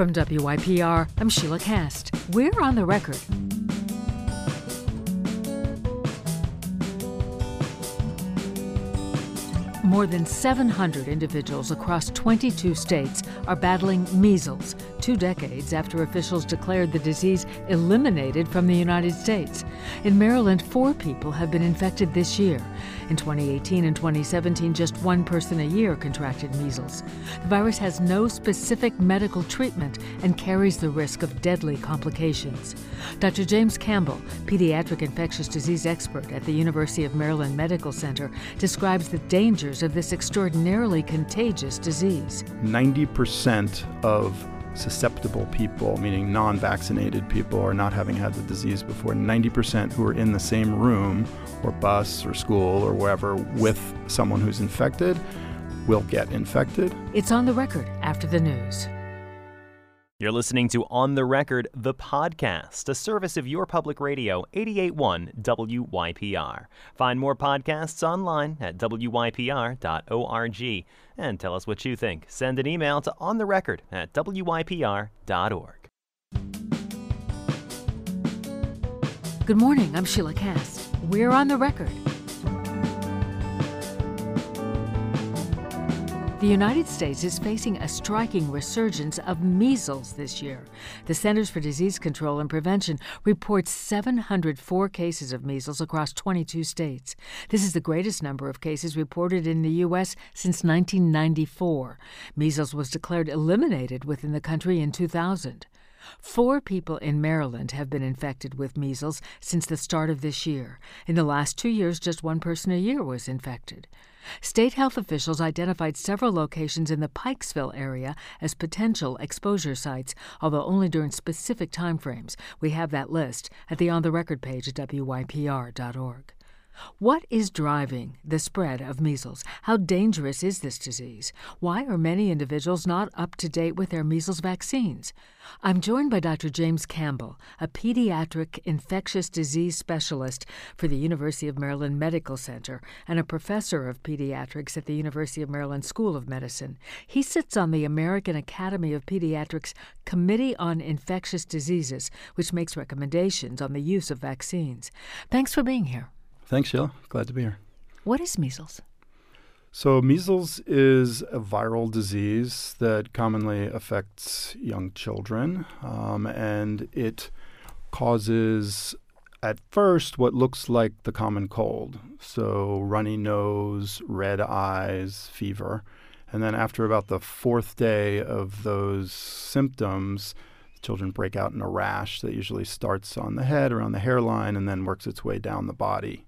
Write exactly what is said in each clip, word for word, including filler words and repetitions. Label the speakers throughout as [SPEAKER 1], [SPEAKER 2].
[SPEAKER 1] From W Y P R, I'm Sheila Cast. We're on the record. More than seven hundred individuals across twenty-two states are battling measles, two decades after officials declared the disease eliminated from the United States. In Maryland, four people have been infected this year. In twenty eighteen and twenty seventeen, just one person a year contracted measles. The virus has no specific medical treatment and carries the risk of deadly complications. Doctor James Campbell, pediatric infectious disease expert at the University of Maryland Medical Center, describes the dangers of this extraordinarily contagious disease.
[SPEAKER 2] ninety percent of susceptible people, meaning non-vaccinated people or not having had the disease before, ninety percent who are in the same room or bus or school or wherever with someone who's infected will get infected.
[SPEAKER 1] It's On the Record after the news.
[SPEAKER 3] You're listening to On the Record, the podcast, a service of your public radio, eighty-eight point one W Y P R. Find more podcasts online at W Y P R dot org. And tell us what you think. Send an email to ontherecord at W Y P R dot org.
[SPEAKER 1] Good morning, I'm Sheila Cast. We're on the record. The United States is facing a striking resurgence of measles this year. The Centers for Disease Control and Prevention reports seven hundred four cases of measles across twenty-two states. This is the greatest number of cases reported in the U S since nineteen ninety-four. Measles was declared eliminated within the country in two thousand. Four people in Maryland have been infected with measles since the start of this year. In the last two years, just one person a year was infected. State health officials identified several locations in the Pikesville area as potential exposure sites, although only during specific time frames. We have that list at the On the Record page at W Y P R dot org. What is driving the spread of measles? How dangerous is this disease? Why are many individuals not up to date with their measles vaccines? I'm joined by Doctor James Campbell, a pediatric infectious disease specialist for the University of Maryland Medical Center and a professor of pediatrics at the University of Maryland School of Medicine. He sits on the American Academy of Pediatrics Committee on Infectious Diseases, which makes recommendations on the use of vaccines. Thanks for being here.
[SPEAKER 2] Thanks, Sheila. Glad to be here.
[SPEAKER 1] What is measles?
[SPEAKER 2] So measles is a viral disease that commonly affects young children, um, and it causes, at first, what looks like the common cold. So runny nose, red eyes, fever. And then after about the fourth day of those symptoms, children break out in a rash that usually starts on the head, around the hairline, and then works its way down the body.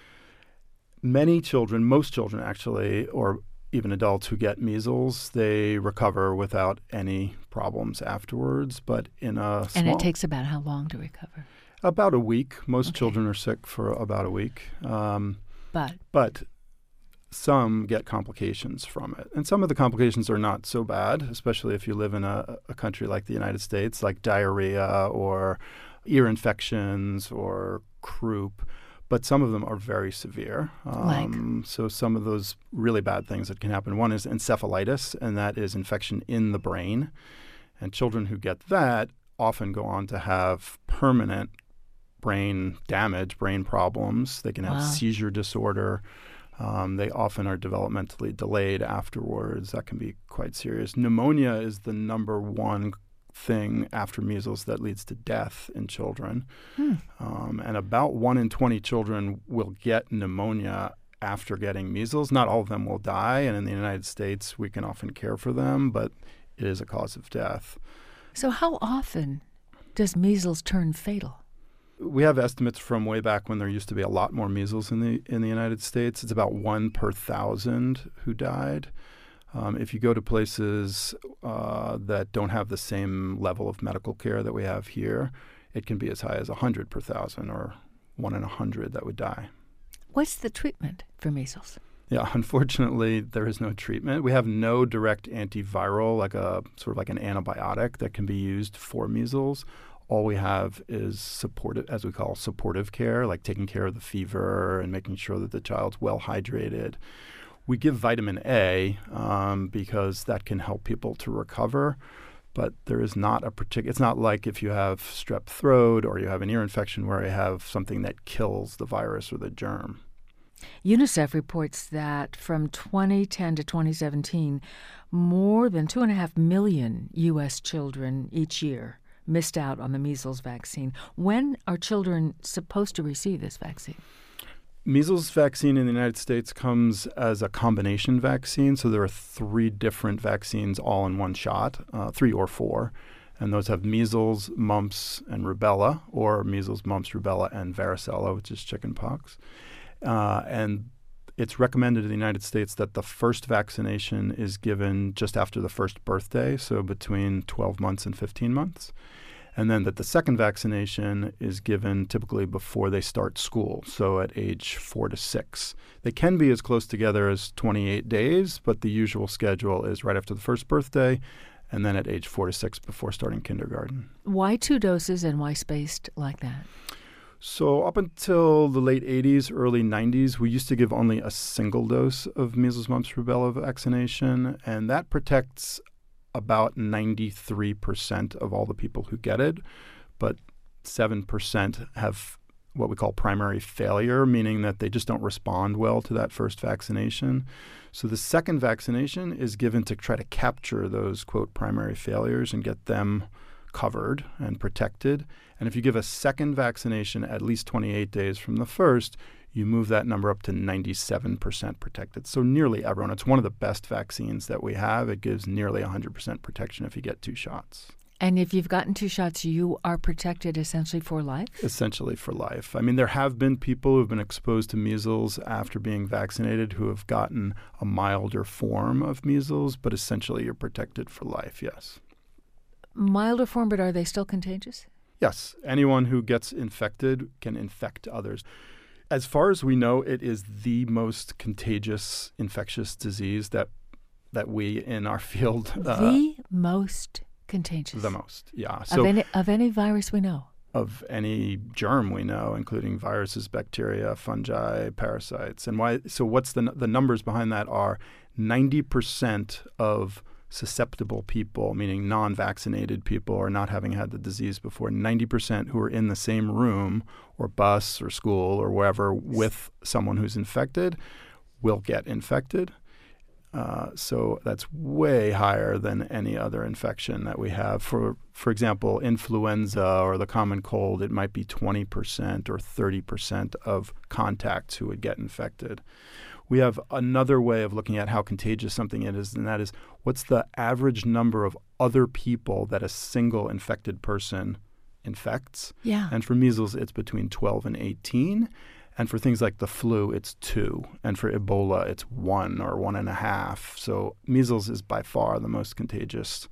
[SPEAKER 2] Many children, most children actually, or even adults who get measles, they recover without any problems afterwards. But in a small,
[SPEAKER 1] And it takes about how long to recover?
[SPEAKER 2] About a week. Most
[SPEAKER 1] Okay.
[SPEAKER 2] children are sick for about a week. Um,
[SPEAKER 1] But
[SPEAKER 2] but some get complications from it. And some of the complications are not so bad, especially if you live in a, a country like the United States, like diarrhea or ear infections or croup. But some of them are very severe. Um,
[SPEAKER 1] Like?
[SPEAKER 2] So some of those really bad things that can happen. One is encephalitis, and that is infection in the brain. And children who get that often go on to have permanent brain damage, brain problems. They can have
[SPEAKER 1] Wow.
[SPEAKER 2] seizure disorder. Um, they often are developmentally delayed afterwards. That can be quite serious. Pneumonia is the number one thing after measles that leads to death in children.
[SPEAKER 1] Hmm.
[SPEAKER 2] Um, and about one in twenty children will get pneumonia after getting measles. Not all of them will die, and in the United States, we can often care for them, but it is a cause of death.
[SPEAKER 1] So how often does measles turn fatal?
[SPEAKER 2] We have estimates from way back when there used to be a lot more measles in the in the United States. It's about one per thousand who died. Um, if you go to places uh, that don't have the same level of medical care that we have here, it can be as high as one hundred per thousand, or one in one hundred that would die.
[SPEAKER 1] What's the treatment for measles?
[SPEAKER 2] Yeah, unfortunately, there is no treatment. We have no direct antiviral, like a sort of like an antibiotic that can be used for measles. All we have is supportive, as we call supportive care, like taking care of the fever and making sure that the child's well hydrated. We give vitamin A um, because that can help people to recover. but there is not a particular, it's not like if you have strep throat or you have an ear infection where you have something that kills the virus or the germ.
[SPEAKER 1] UNICEF reports that from twenty ten to twenty seventeen, more than two and a half million U S children each year missed out on the measles vaccine. When are children supposed to receive this vaccine?
[SPEAKER 2] Measles vaccine in the United States comes as a combination vaccine. So there are three different vaccines all in one shot, uh, three or four. And those have measles, mumps, and rubella, or measles, mumps, rubella, and varicella, which is chickenpox. Uh, and it's recommended in the United States that the first vaccination is given just after the first birthday, so between twelve months and fifteen months. And then that the second vaccination is given typically before they start school, so at age four to six. They can be as close together as twenty-eight days, but the usual schedule is right after the first birthday and then at age four to six before starting kindergarten.
[SPEAKER 1] Why two doses and why spaced like that?
[SPEAKER 2] So up until the late eighties, early nineties, we used to give only a single dose of measles, mumps, rubella vaccination, and that protects about ninety-three percent of all the people who get it, but seven percent have what we call primary failure, meaning that they just don't respond well to that first vaccination. So the second vaccination is given to try to capture those, quote, primary failures and get them covered and protected. And if you give a second vaccination at least twenty-eight days from the first, you move that number up to ninety-seven percent protected. So nearly everyone. It's one of the best vaccines that we have. It gives nearly one hundred percent protection if you get two shots.
[SPEAKER 1] And if you've gotten two shots, you are protected essentially for life?
[SPEAKER 2] Essentially for life. I mean, there have been people who have been exposed to measles after being vaccinated who have gotten a milder form of measles, but essentially you're protected for life, yes.
[SPEAKER 1] Milder form, but are they still contagious?
[SPEAKER 2] Yes. Anyone who gets infected can infect others. As far as we know, it is the most contagious infectious disease that that we in our field... Uh,
[SPEAKER 1] the most contagious?
[SPEAKER 2] The most, yeah.
[SPEAKER 1] Of,
[SPEAKER 2] So,
[SPEAKER 1] any, of any virus we know?
[SPEAKER 2] Of any germ we know, including viruses, bacteria, fungi, parasites. And why? So what's the the numbers behind that are ninety percent of susceptible people, meaning non-vaccinated people or not having had the disease before, ninety percent who are in the same room or bus or school or wherever with someone who's infected will get infected. Uh, so that's way higher than any other infection that we have. For for example, influenza or the common cold, it might be twenty percent or thirty percent of contacts who would get infected. We have another way of looking at how contagious something is, and that is what's the average number of other people that a single infected person infects.
[SPEAKER 1] Yeah.
[SPEAKER 2] And for measles, it's between twelve and eighteen. And for things like the flu, it's two. And for Ebola, it's one or one and a half. So measles is by far the most contagious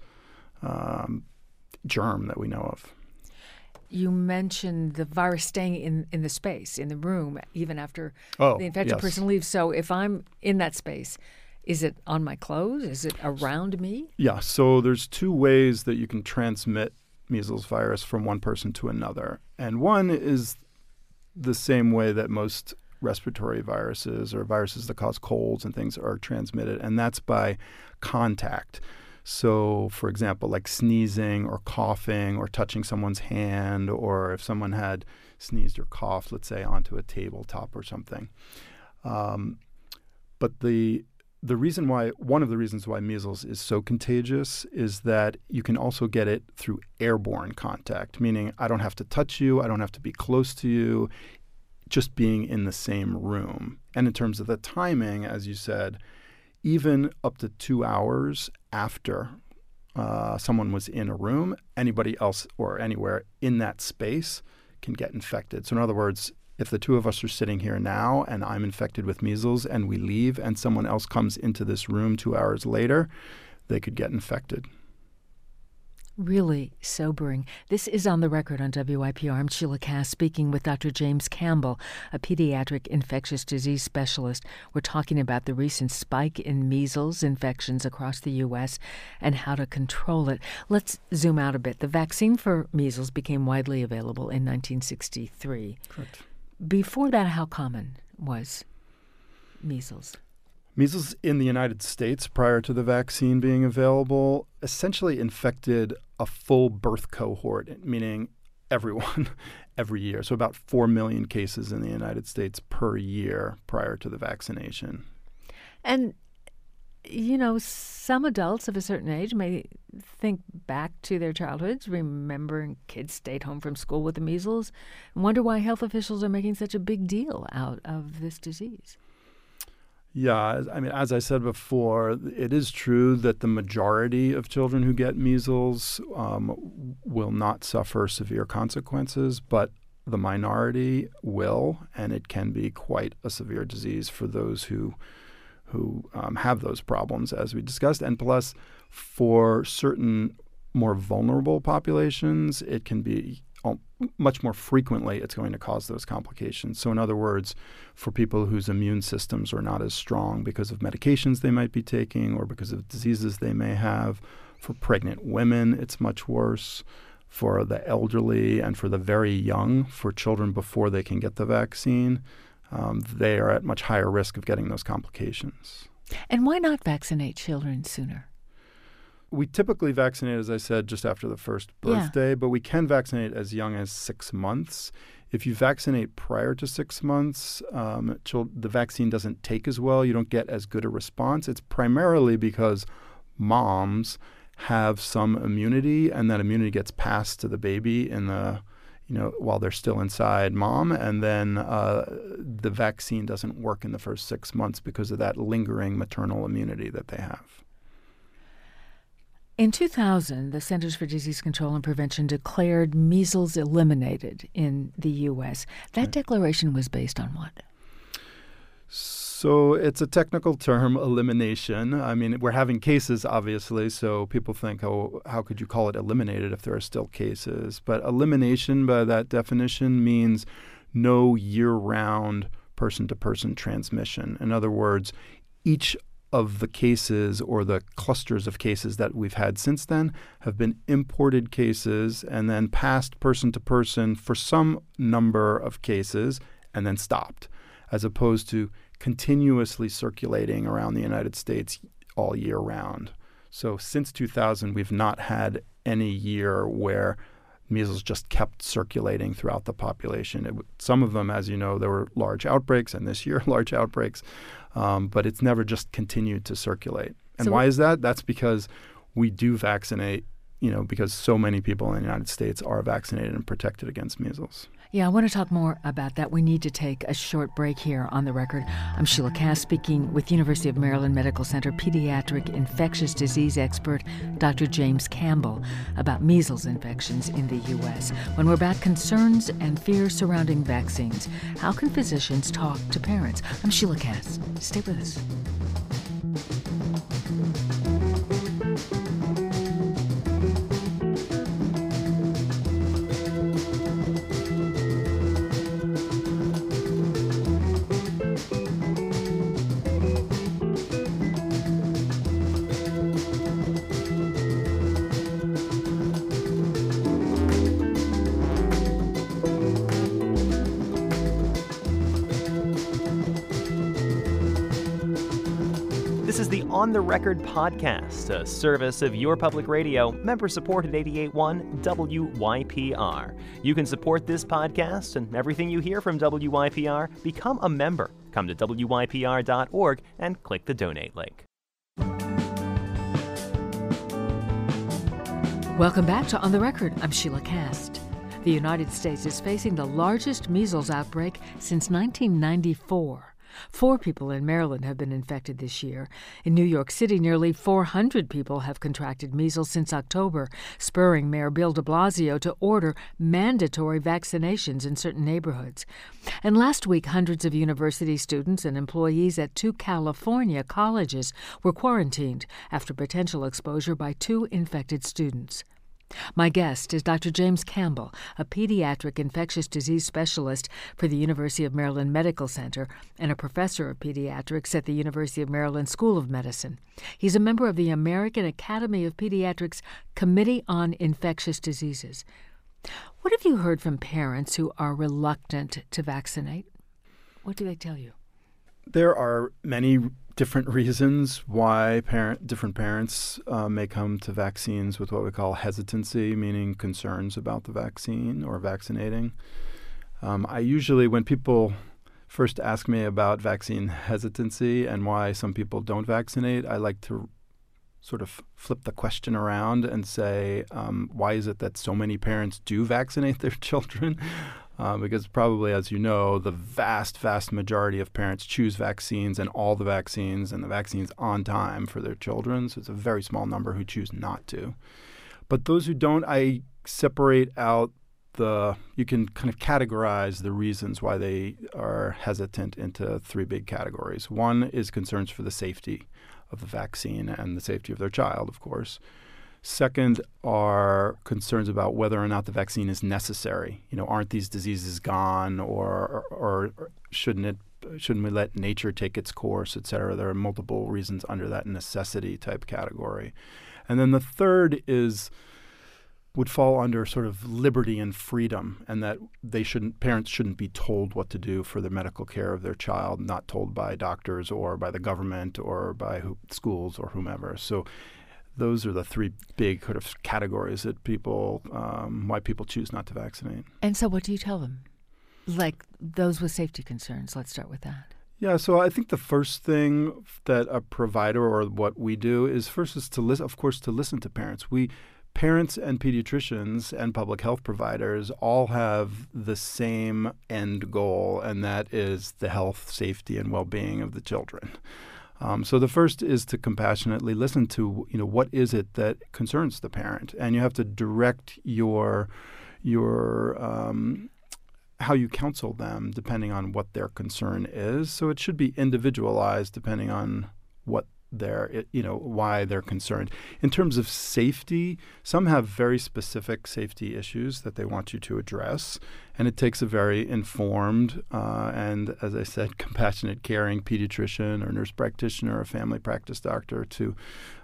[SPEAKER 2] um, germ that we know of.
[SPEAKER 1] You mentioned the virus staying in, in the space, in the room, even after
[SPEAKER 2] oh,
[SPEAKER 1] the infected
[SPEAKER 2] yes.
[SPEAKER 1] person leaves. So if I'm in that space, is it on my clothes? Is it around me?
[SPEAKER 2] Yeah. So there's two ways that you can transmit measles virus from one person to another. And one is the same way that most respiratory viruses or viruses that cause colds and things are transmitted, and that's by contact. So, for example, like sneezing or coughing or touching someone's hand, or if someone had sneezed or coughed, let's say, onto a tabletop or something. Um, but the the reason why, one of the reasons why measles is so contagious is that you can also get it through airborne contact, meaning I don't have to touch you, I don't have to be close to you, just being in the same room. And in terms of the timing, as you said, even up to two hours after uh, someone was in a room, anybody else or anywhere in that space can get infected. So in other words, if the two of us are sitting here now and I'm infected with measles and we leave and someone else comes into this room two hours later, they could get infected.
[SPEAKER 1] Really sobering. This is On the Record on W I P R. I'm Sheila Cass speaking with Doctor James Campbell, a pediatric infectious disease specialist. We're talking about the recent spike in measles infections across the U S and how to control it. Let's zoom out a bit. The vaccine for measles became widely available in nineteen sixty-three.
[SPEAKER 2] Correct.
[SPEAKER 1] Before that, how common was measles?
[SPEAKER 2] Measles in the United States, prior to the vaccine being available, essentially infected a full birth cohort, meaning everyone every year. So about four million cases in the United States per year prior to the vaccination.
[SPEAKER 1] And, you know, some adults of a certain age may think back to their childhoods, remembering kids stayed home from school with the measles, and wonder why health officials are making such a big deal out of this disease.
[SPEAKER 2] Yeah, I mean, as I said before, it is true that the majority of children who get measles um, will not suffer severe consequences, but the minority will, and it can be quite a severe disease for those who who um, have those problems, as we discussed. And plus, for certain more vulnerable populations, it can be much more frequently it's going to cause those complications. So in other words, for people whose immune systems are not as strong because of medications they might be taking or because of diseases they may have, for pregnant women, it's much worse. For the elderly and for the very young, for children before they can get the vaccine, um, they are at much higher risk of getting those complications.
[SPEAKER 1] And why not vaccinate children sooner?
[SPEAKER 2] We typically vaccinate, as I said, just after the first birthday, yeah. but we can vaccinate as young as six months. If you vaccinate prior to six months, um, chil- the vaccine doesn't take as well. You don't get as good a response. It's primarily because moms have some immunity, and that immunity gets passed to the baby in the, you know, while they're still inside mom, and then uh, the vaccine doesn't work in the first six months because of that lingering maternal immunity that they have.
[SPEAKER 1] In two thousand, the Centers for Disease Control and Prevention declared measles eliminated in the U S. That right. declaration was based on what?
[SPEAKER 2] So it's a technical term, elimination. I mean, we're having cases, obviously, so people think, oh, how could you call it eliminated if there are still cases? But elimination, by that definition, means no year-round person-to-person transmission. In other words, each of the cases or the clusters of cases that we've had since then have been imported cases and then passed person to person for some number of cases and then stopped, as opposed to continuously circulating around the United States all year round. So since two thousand, we've not had any year where measles just kept circulating throughout the population. It, some of them, as you know, there were large outbreaks, and this year large outbreaks. Um, but it's never just continued to circulate. And so why is that? That's because we do vaccinate, you know, because so many people in the United States are vaccinated and protected against measles.
[SPEAKER 1] Yeah, I want to talk more about that. We need to take a short break here on The Record. I'm Sheila Cass, speaking with University of Maryland Medical Center pediatric infectious disease expert Doctor James Campbell about measles infections in the U S. When we're back, concerns and fears surrounding vaccines. How can physicians talk to parents? I'm Sheila Cass. Stay with us.
[SPEAKER 3] This is the On the Record podcast, a service of your public radio, member-supported eighty-eight point one W Y P R. You can support this podcast and everything you hear from W Y P R. Become a member. Come to W Y P R dot org and click the donate link.
[SPEAKER 1] Welcome back to On the Record. I'm Sheila Cass. The United States is facing the largest measles outbreak since nineteen ninety-four. Four people in Maryland have been infected this year. In New York City, nearly four hundred people have contracted measles since October, spurring Mayor Bill de Blasio to order mandatory vaccinations in certain neighborhoods. And last week, hundreds of university students and employees at two California colleges were quarantined after potential exposure by two infected students. My guest is Doctor James Campbell, a pediatric infectious disease specialist for the University of Maryland Medical Center and a professor of pediatrics at the University of Maryland School of Medicine. He's a member of the American Academy of Pediatrics Committee on Infectious Diseases. What have you heard from parents who are reluctant to vaccinate? What do they tell you?
[SPEAKER 2] There are many different reasons why parent different parents uh, may come to vaccines with what we call hesitancy, meaning concerns about the vaccine or vaccinating. Um, I usually, when people first ask me about vaccine hesitancy and why some people don't vaccinate, I like to sort of flip the question around and say, um, why is it that so many parents do vaccinate their children? Uh, because probably, as you know, the vast, vast majority of parents choose vaccines and all the vaccines and the vaccines on time for their children. So it's a very small number who choose not to. But those who don't, I separate out the, you can kind of categorize the reasons why they are hesitant into three big categories. One is concerns for the safety of the vaccine and the safety of their child, of course. Second are concerns about whether or not the vaccine is necessary. You know, aren't these diseases gone, or, or, or shouldn't it? Shouldn't we let nature take its course, et cetera? There are multiple reasons under that necessity type category. And then the third is would fall under sort of liberty and freedom, and that they shouldn't parents shouldn't be told what to do for the medical care of their child, not told by doctors or by the government or by who, schools or whomever. So those are the three big kind of categories that people, um, why people choose not to vaccinate.
[SPEAKER 1] And so what do you tell them? Like those with safety concerns, let's start with that.
[SPEAKER 2] Yeah, so I think the first thing that a provider or what we do is first is to listen, of course, to listen to parents. We Parents and pediatricians and public health providers all have the same end goal, and that is the health, safety, and well-being of the children. Um, so the first is to compassionately listen to, you know, what is it that concerns the parent, and you have to direct your your um, how you counsel them depending on what their concern is. So it should be individualized depending on what their, you know, why they're concerned. In terms of safety, some have very specific safety issues that they want you to address, and it takes a very informed uh, and, as I said, compassionate, caring pediatrician or nurse practitioner or family practice doctor to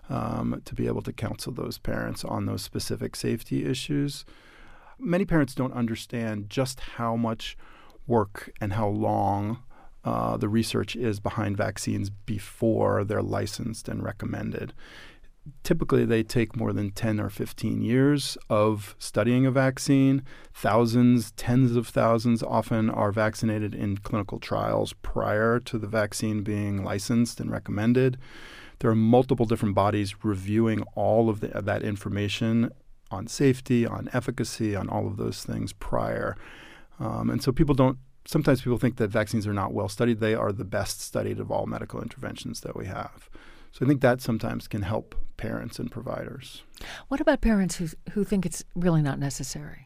[SPEAKER 2] um, to be able to counsel those parents on those specific safety issues. Many parents don't understand just how much work and how long Uh, the research is behind vaccines before they're licensed and recommended. Typically, they take more than ten or fifteen years of studying a vaccine. Thousands, tens of thousands often are vaccinated in clinical trials prior to the vaccine being licensed and recommended. There are multiple different bodies reviewing all of the, that information on safety, on efficacy, on all of those things prior. Um, and so people don't Sometimes people think that vaccines are not well studied. They are the best studied of all medical interventions that we have. So I think that sometimes can help parents and providers.
[SPEAKER 1] What about parents who who think it's really not necessary?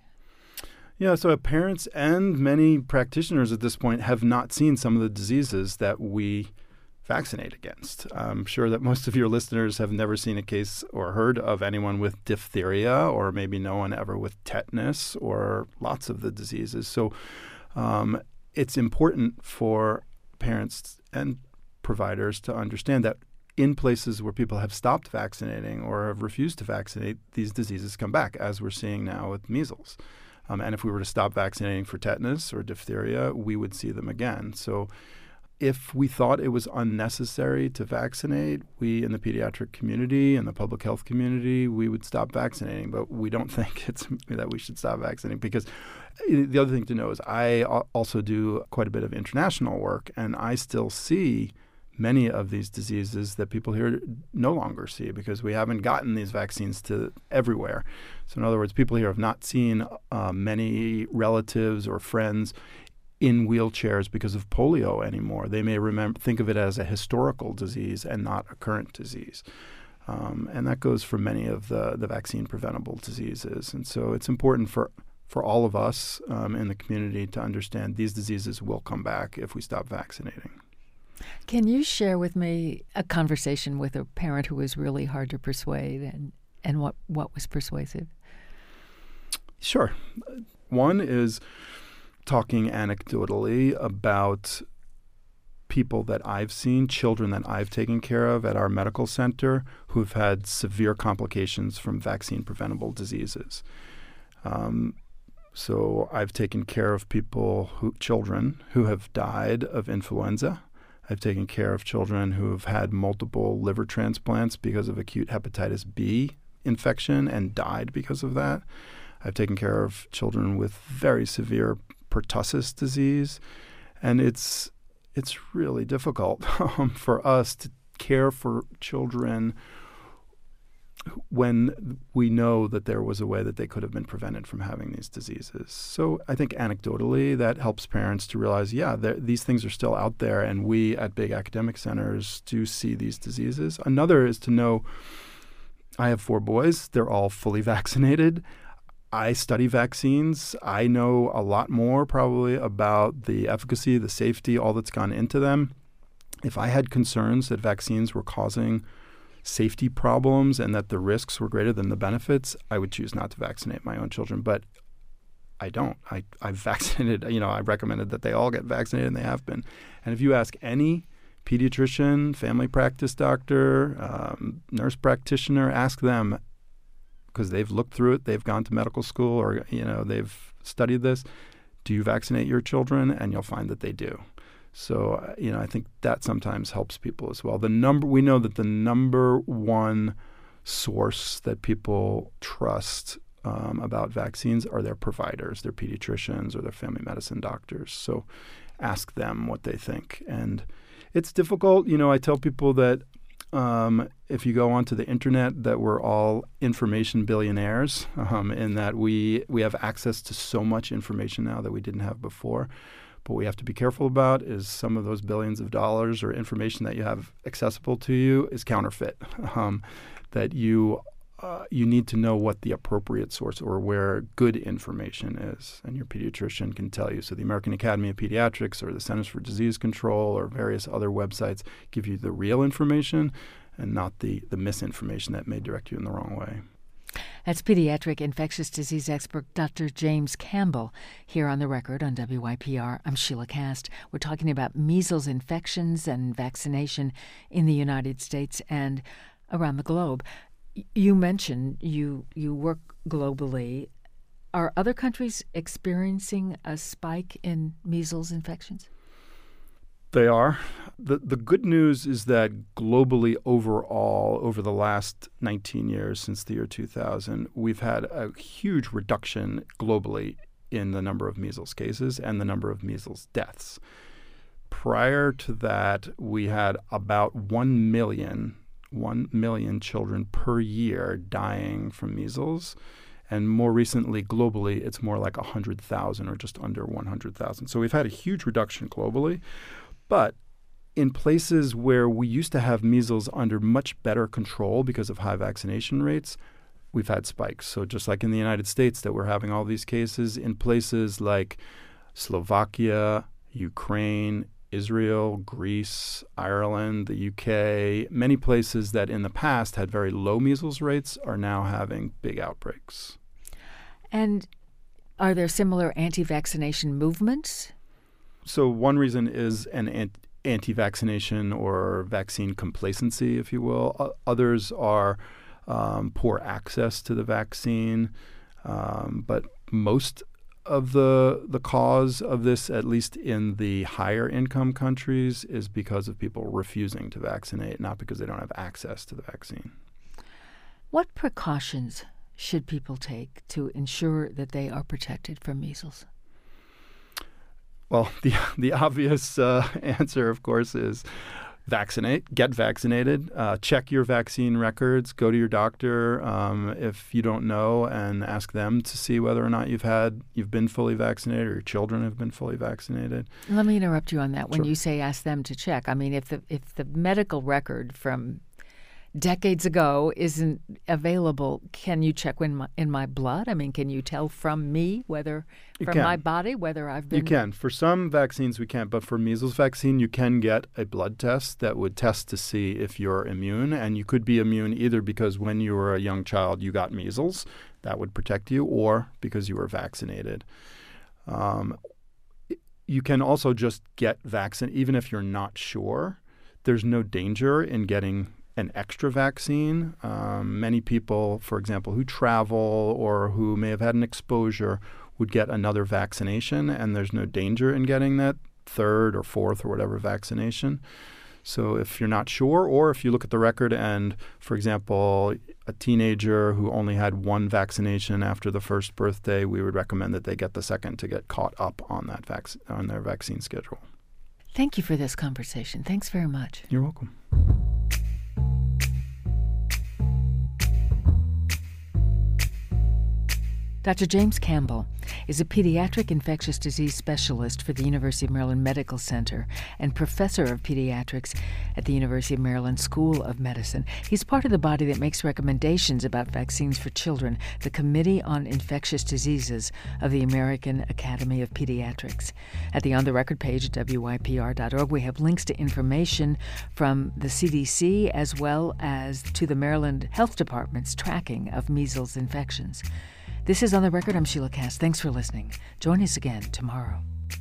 [SPEAKER 2] Yeah, so parents and many practitioners at this point have not seen some of the diseases that we vaccinate against. I'm sure that most of your listeners have never seen a case or heard of anyone with diphtheria, or maybe no one ever with tetanus, or lots of the diseases. So um, it's important for parents and providers to understand that in places where people have stopped vaccinating or have refused to vaccinate, these diseases come back, as we're seeing now with measles. Um, and if we were to stop vaccinating for tetanus or diphtheria, we would see them again. So if we thought it was unnecessary to vaccinate, we in the pediatric community and the public health community, we would stop vaccinating. But we don't think it's that we should stop vaccinating, because the other thing to know is I also do quite a bit of international work, and I still see many of these diseases that people here no longer see because we haven't gotten these vaccines to everywhere. So in other words, people here have not seen uh, many relatives or friends in wheelchairs because of polio anymore. They may remember think of it as a historical disease and not a current disease. Um, and that goes for many of the, the vaccine preventable diseases. And so it's important for for all of us um, in the community to understand these diseases will come back if we stop vaccinating.
[SPEAKER 1] Can you share with me a conversation with a parent who was really hard to persuade, and, and what, what was persuasive?
[SPEAKER 2] Sure. One is talking anecdotally about people that I've seen, children that I've taken care of at our medical center who've had severe complications from vaccine preventable diseases. Um, so I've taken care of people, who, children who have died of influenza I've taken care of children who've had multiple liver transplants because of acute hepatitis B infection and died because of that. I've taken care of children with very severe pertussis disease. And it's it's really difficult um, for us to care for children when we know that there was a way that they could have been prevented from having these diseases. So I think anecdotally that helps parents to realize, yeah, these things are still out there, and we at big academic centers do see these diseases. Another is to know I have four boys. They're all fully vaccinated. I study vaccines. I know a lot more probably about the efficacy, the safety, all that's gone into them. If I had concerns that vaccines were causing safety problems and that the risks were greater than the benefits, I would choose not to vaccinate my own children. But I don't. I, I've vaccinated, you know, I recommended that they all get vaccinated, and they have been. And if you ask any pediatrician, family practice doctor, um, nurse practitioner, ask them, because they've looked through it, they've gone to medical school, or, you know, they've studied this. Do you vaccinate your children? And you'll find that they do. So, uh, you know, I think that sometimes helps people as well. The number we know that the number one source that people trust um, about vaccines are their providers, their pediatricians or their family medicine doctors. So ask them what they think. And it's difficult. You know, I tell people that um, if you go onto the internet, that we're all information billionaires, um, in that we we have access to so much information now that we didn't have before. What we have to be careful about is some of those billions of dollars or information that you have accessible to you is counterfeit. Um, that you uh, you need to know what the appropriate source or where good information is, and your pediatrician can tell you. So the American Academy of Pediatrics or the Centers for Disease Control or various other websites give you the real information and not the, the misinformation that may direct you in the wrong way.
[SPEAKER 1] That's pediatric infectious disease expert Doctor James Campbell here on The Record on W Y P R. I'm Sheila Cast. We're talking about measles infections and vaccination in the United States and around the globe. You mentioned you you work globally. Are other countries experiencing a spike in measles infections?
[SPEAKER 2] They are. The the good news is that globally overall, over the last nineteen years, since the year two thousand, we've had a huge reduction globally in the number of measles cases and the number of measles deaths. Prior to that, we had about one million, one million children per year dying from measles. And more recently, globally, it's more like one hundred thousand or just under one hundred thousand. So we've had a huge reduction globally. But in places where we used to have measles under much better control because of high vaccination rates, we've had spikes. So just like in the United States that we're having all these cases, in places like Slovakia, Ukraine, Israel, Greece, Ireland, the U K, many places that in the past had very low measles rates are now having big outbreaks.
[SPEAKER 1] And are there similar anti-vaccination movements?
[SPEAKER 2] So one reason is an anti-vaccination or vaccine complacency, if you will. O- others are um, poor access to the vaccine. Um, but most of the the cause of this, at least in the higher income countries, is because of people refusing to vaccinate, not because they don't have access to the vaccine.
[SPEAKER 1] What precautions should people take to ensure that they are protected from measles?
[SPEAKER 2] Well, the the obvious uh, answer, of course, is vaccinate, get vaccinated, uh, check your vaccine records, go to your doctor um, if you don't know, and ask them to see whether or not you've had you've been fully vaccinated or your children have been fully vaccinated.
[SPEAKER 1] Let me interrupt you on that. When
[SPEAKER 2] Sure.
[SPEAKER 1] you say ask them to check, I mean, if the if the medical record from decades ago isn't available, can you check in my, in my blood? I mean, can you tell from me whether,
[SPEAKER 2] You
[SPEAKER 1] from
[SPEAKER 2] can.
[SPEAKER 1] my body, whether I've been...
[SPEAKER 2] You can. For some vaccines, we can't. But for measles vaccine, you can get a blood test that would test to see if you're immune. And you could be immune either because when you were a young child, you got measles. That would protect you, or because you were vaccinated. Um, you can also just get vaccinated, even if you're not sure. There's no danger in getting an extra vaccine. Um, many people, for example, who travel or who may have had an exposure would get another vaccination, and there's no danger in getting that third or fourth or whatever vaccination. So if you're not sure, or if you look at the record and, for example, a teenager who only had one vaccination after the first birthday, we would recommend that they get the second to get caught up on that vac- on their vaccine schedule.
[SPEAKER 1] Thank you for this conversation. Thanks very much.
[SPEAKER 2] You're welcome.
[SPEAKER 1] Doctor James Campbell is a pediatric infectious disease specialist for the University of Maryland Medical Center and professor of pediatrics at the University of Maryland School of Medicine. He's part of the body that makes recommendations about vaccines for children, the Committee on Infectious Diseases of the American Academy of Pediatrics. At the On the Record page at W Y P R dot org, we have links to information from the C D C as well as to the Maryland Health Department's tracking of measles infections. This is On the Record. I'm Sheila Cass. Thanks for listening. Join us again tomorrow.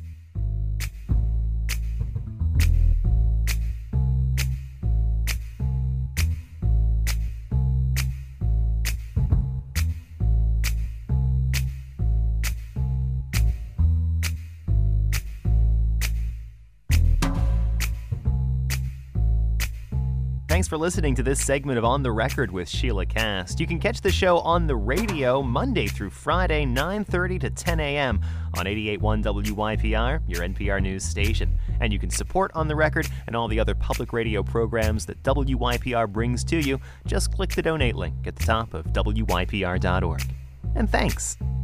[SPEAKER 3] Thanks for listening to this segment of On the Record with Sheila Cass. You can catch the show on the radio Monday through Friday, nine thirty to ten a.m. on eighty-eight point one W Y P R, your N P R news station. And you can support On the Record and all the other public radio programs that W Y P R brings to you. Just click the donate link at the top of W Y P R dot org. And thanks.